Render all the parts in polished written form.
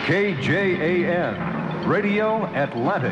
KJAN, Radio Atlantic.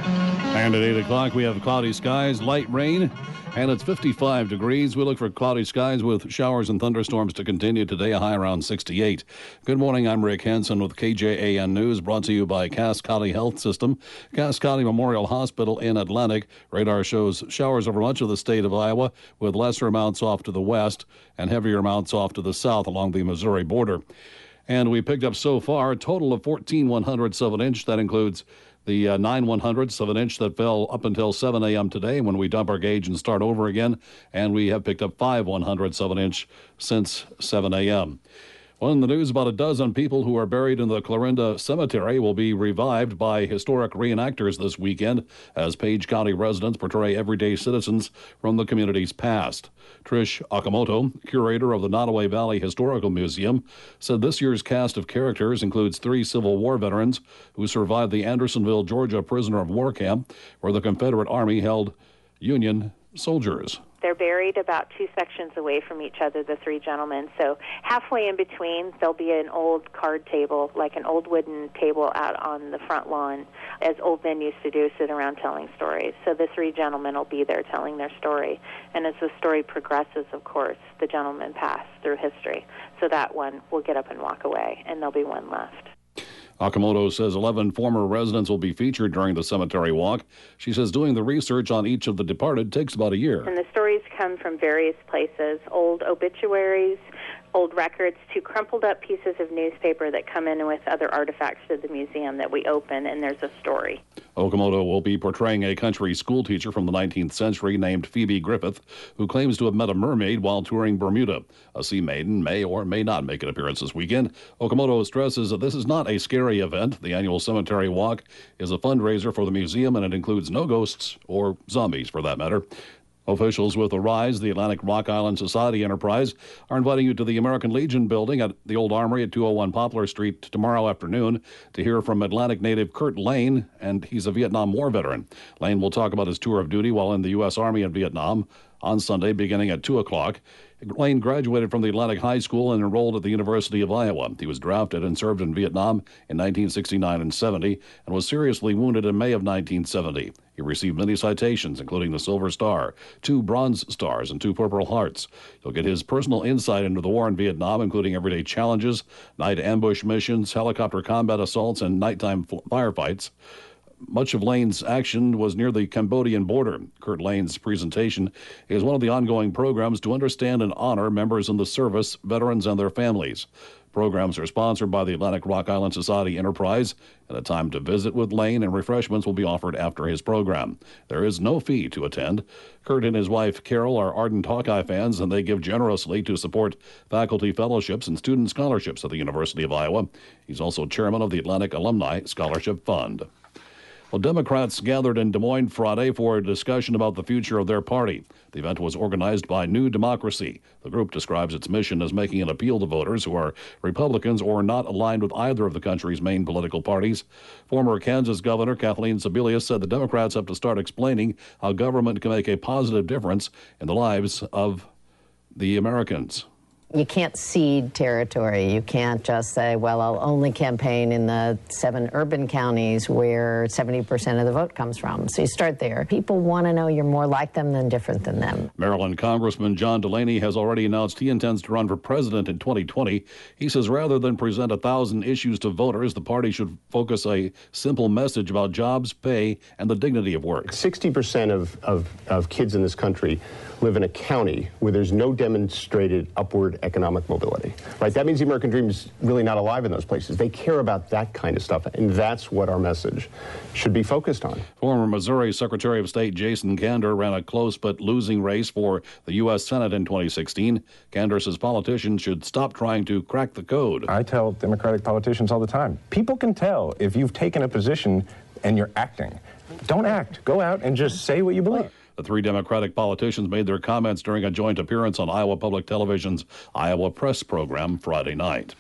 And at 8 o'clock, we have cloudy skies, light rain, and it's 55 degrees. We look for cloudy skies with showers and thunderstorms to continue today, a high around 68. Good morning, I'm Rick Henson with KJAN News, brought to you by Cass County Health System, Cass County Memorial Hospital in Atlantic. Radar shows showers over much of the state of Iowa, with lesser amounts off to the west and heavier amounts off to the south along the Missouri border. And we picked up so far a total of 14 100ths of an inch. That includes the 9 100ths of an inch that fell up until 7 a.m. today when we dump our gauge and start over again. And we have picked up 5 100ths of an inch since 7 a.m. Well, in the news, about a dozen people who are buried in the Clarinda Cemetery will be revived by historic reenactors this weekend as Page County residents portray everyday citizens from the community's past. Trish Okamoto, curator of the Nottoway Valley Historical Museum, said this year's cast of characters includes 3 Civil War veterans who survived the Andersonville, Georgia prisoner of war camp, where the Confederate Army held Union soldiers. They're buried about 2 sections away from each other, the 3 gentlemen. So halfway in between, there'll be an old card table, like an old wooden table out on the front lawn, as old men used to do, sit around telling stories. So the 3 gentlemen will be there telling their story. And as the story progresses, of course, the gentlemen pass through history. So that one will get up and walk away, and there'll be one left. Okamoto says 11 former residents will be featured during the cemetery walk. She says doing the research on each of the departed takes about a year. And the stories come from various places, old obituaries, old records, to crumpled up pieces of newspaper that come in with other artifacts to the museum that we open, and there's a story. Okamoto will be portraying a country school teacher from the 19th century named Phoebe Griffith, who claims to have met a mermaid while touring Bermuda. A sea maiden may or may not make an appearance this weekend. Okamoto stresses that this is not a scary event. The annual cemetery walk is a fundraiser for the museum, and it includes no ghosts or zombies, for that matter. Officials with Arise, the Atlantic Rock Island Society enterprise, are inviting you to the American Legion building at the Old Armory at 201 Poplar Street tomorrow afternoon to hear from Atlantic native Kurt Lane, and he's a Vietnam War veteran. Lane will talk about his tour of duty while in the U.S. Army in Vietnam on Sunday beginning at 2 o'clock. Lane graduated from the Atlantic High School and enrolled at the University of Iowa. He was drafted and served in Vietnam in 1969 and 70 and was seriously wounded in May of 1970. He received many citations, including the Silver Star, 2 Bronze Stars, and 2 Purple Hearts. He'll get his personal insight into the war in Vietnam, including everyday challenges, night ambush missions, helicopter combat assaults, and nighttime firefights. Much of Lane's action was near the Cambodian border. Kurt Lane's presentation is one of the ongoing programs to understand and honor members in the service, veterans, and their families. Programs are sponsored by the Atlantic Rock Island Society Enterprise, and a time to visit with Lane and refreshments will be offered after his program. There is no fee to attend. Kurt and his wife, Carol, are ardent Hawkeye fans, and they give generously to support faculty fellowships and student scholarships at the University of Iowa. He's also chairman of the Atlantic Alumni Scholarship Fund. Well, Democrats gathered in Des Moines Friday for a discussion about the future of their party. The event was organized by New Democracy. The group describes its mission as making an appeal to voters who are Republicans or not aligned with either of the country's main political parties. Former Kansas Governor Kathleen Sebelius said the Democrats have to start explaining how government can make a positive difference in the lives of the Americans. You can't cede territory. You can't just say, well, I'll only campaign in the 7 urban counties where 70% of the vote comes from. So you start there. People want to know you're more like them than different than them. Maryland Congressman John Delaney has already announced he intends to run for president in 2020. He says rather than present 1,000 issues to voters, the party should focus a simple message about jobs, pay, and the dignity of work. 60% of kids in this country live in a county where there's no demonstrated upward economic mobility, right? That means the American dream is really not alive in those places. They care about that kind of stuff, and that's what our message should be focused on. Former Missouri Secretary of State Jason Kander ran a close but losing race for the U.S. Senate in 2016. Kander says politicians should stop trying to crack the code. I tell Democratic politicians all the time, people can tell if you've taken a position and you're acting. Don't act. Go out and just say what you believe. The 3 Democratic politicians made their comments during a joint appearance on Iowa Public Television's Iowa Press program Friday night.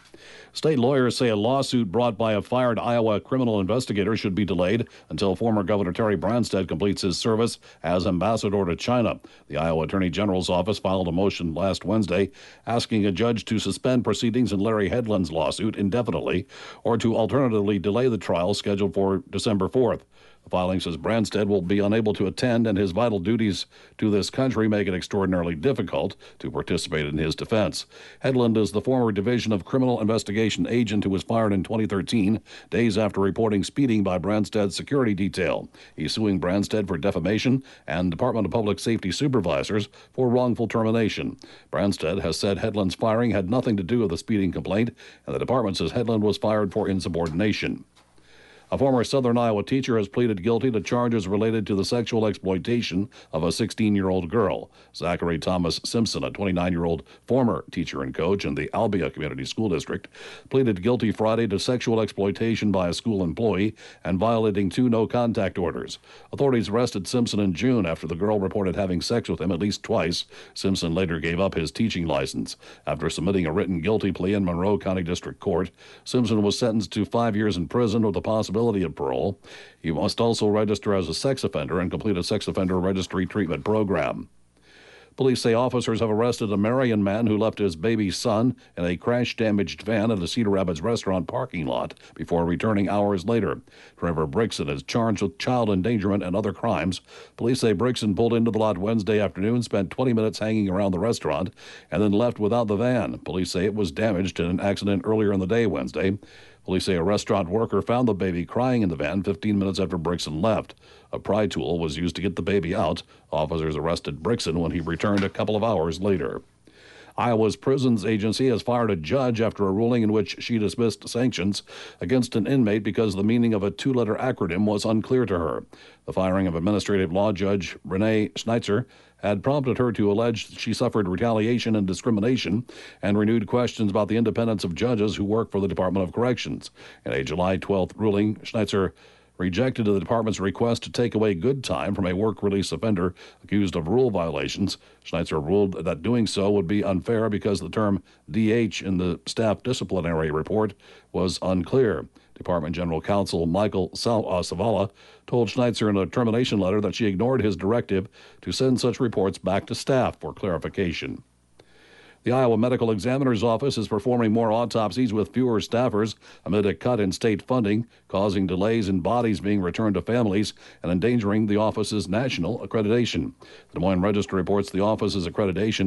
State lawyers say a lawsuit brought by a fired Iowa criminal investigator should be delayed until former Governor Terry Branstad completes his service as ambassador to China. The Iowa Attorney General's office filed a motion last Wednesday asking a judge to suspend proceedings in Larry Hedlund's lawsuit indefinitely or to alternatively delay the trial scheduled for December 4th. The filing says Branstad will be unable to attend, and his vital duties to this country make it extraordinarily difficult to participate in his defense. Hedlund is the former Division of Criminal Investigation agent who was fired in 2013, days after reporting speeding by Branstad's security detail. He's suing Branstad for defamation and Department of Public Safety supervisors for wrongful termination. Branstad has said Hedlund's firing had nothing to do with the speeding complaint, and the department says Hedlund was fired for insubordination. A former Southern Iowa teacher has pleaded guilty to charges related to the sexual exploitation of a 16-year-old girl. Zachary Thomas Simpson, a 29-year-old former teacher and coach in the Albia Community School District, pleaded guilty Friday to sexual exploitation by a school employee and violating 2 no-contact orders. Authorities arrested Simpson in June after the girl reported having sex with him at least twice. Simpson later gave up his teaching license. After submitting a written guilty plea in Monroe County District Court, Simpson was sentenced to 5 years in prison with the possibility of parole. He must also register as a sex offender and complete a sex offender registry treatment program. Police say officers have arrested a Marion man who left his baby son in a crash-damaged van at a Cedar Rapids restaurant parking lot before returning hours later. Trevor Brixson is charged with child endangerment and other crimes. Police say Brixson pulled into the lot Wednesday afternoon, spent 20 minutes hanging around the restaurant, and then left without the van. Police say it was damaged in an accident earlier in the day Wednesday. Police say a restaurant worker found the baby crying in the van 15 minutes after Brixson left. A pry tool was used to get the baby out. Officers arrested Brixson when he returned a couple of hours later. Iowa's Prisons Agency has fired a judge after a ruling in which she dismissed sanctions against an inmate because the meaning of a 2-letter acronym was unclear to her. The firing of Administrative Law Judge Renee Schneitzer had prompted her to allege she suffered retaliation and discrimination and renewed questions about the independence of judges who work for the Department of Corrections. In a July 12th ruling, Schneitzer rejected the department's request to take away good time from a work release offender accused of rule violations. Schneitzer ruled that doing so would be unfair because the term DH in the staff disciplinary report was unclear. Department General Counsel Michael Savala told Schneitzer in a termination letter that she ignored his directive to send such reports back to staff for clarification. The Iowa Medical Examiner's Office is performing more autopsies with fewer staffers amid a cut in state funding, causing delays in bodies being returned to families and endangering the office's national accreditation. The Des Moines Register reports the office's accreditation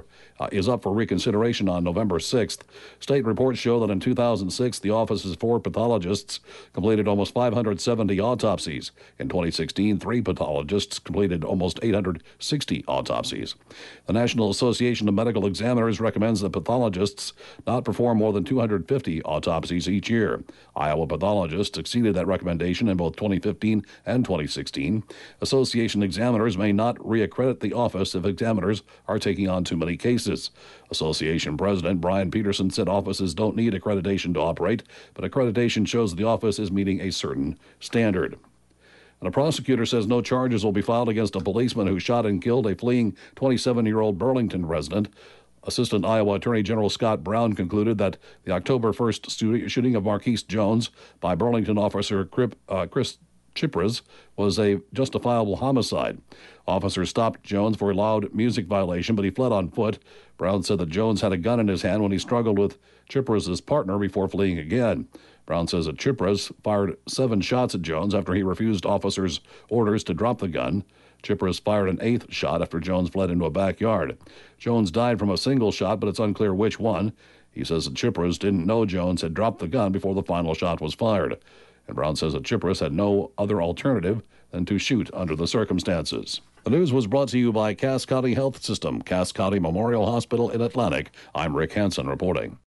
is up for reconsideration on November 6th. State reports show that in 2006, the office's 4 pathologists completed almost 570 autopsies. In 2016, 3 pathologists completed almost 860 autopsies. The National Association of Medical Examiners recommends that pathologists not perform more than 250 autopsies each year. Iowa pathologists exceeded that recommendation in both 2015 and 2016. Association examiners may not reaccredit the office if examiners are taking on too many cases. Association President Brian Peterson said offices don't need accreditation to operate, but accreditation shows the office is meeting a certain standard. And a prosecutor says no charges will be filed against a policeman who shot and killed a fleeing 27-year-old Burlington resident. Assistant Iowa Attorney General Scott Brown concluded that the October 1st shooting of Marquise Jones by Burlington officer Chris Chipras was a justifiable homicide. Officers stopped Jones for a loud music violation, but he fled on foot. Brown said that Jones had a gun in his hand when he struggled with Chipras' partner before fleeing again. Brown says that Chipras fired 7 shots at Jones after he refused officers' orders to drop the gun. Chipras fired an 8th shot after Jones fled into a backyard. Jones died from a single shot, but it's unclear which one. He says that Chipras didn't know Jones had dropped the gun before the final shot was fired. And Brown says that Chipras had no other alternative than to shoot under the circumstances. The news was brought to you by Cass County Health System, Cass County Memorial Hospital in Atlantic. I'm Rick Hansen reporting.